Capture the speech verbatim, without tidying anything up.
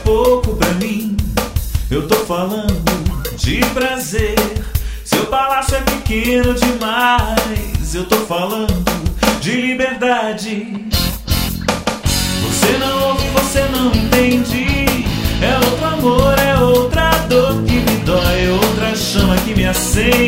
pouco pra mim. Eu tô falando de prazer. Seu palácio é pequeno demais. Eu tô falando de liberdade. Você não ouve, você não entende. É outro amor, é outra dor que me dói, outra chama que me acende.